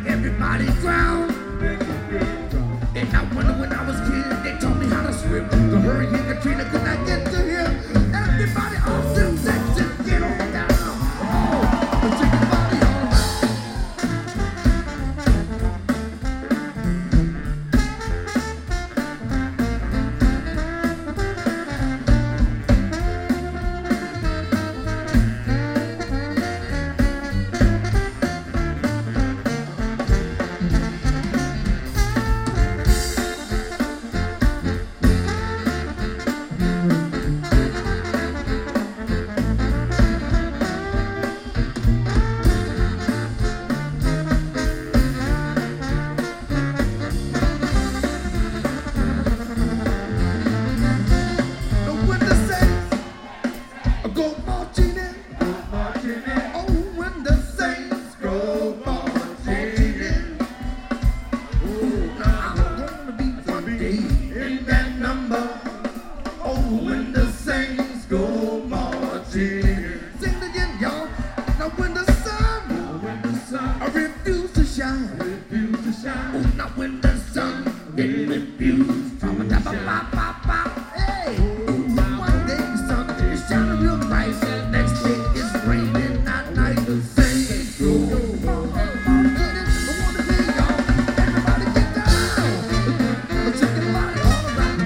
everybody drown. And I wonder when I was a kid, they taught me how to swim. The Hurricane Katrina could not get to him. Everybody off them Texas, get on down. Oh, shake your body all around. Go marching in. Oh, when the saints go marching in. Oh, now I'm gonna be one day in that number. Oh, when the saints go marching in. Sing it again, y'all. Now when the sun, I refuse to shine. Oh, now when the sun it refused from the top of my hey. One day the sun is shining real bright. Next day it's raining at night. The saints go marching in. I wanna hear y'all. Everybody get down. Shake your body all around.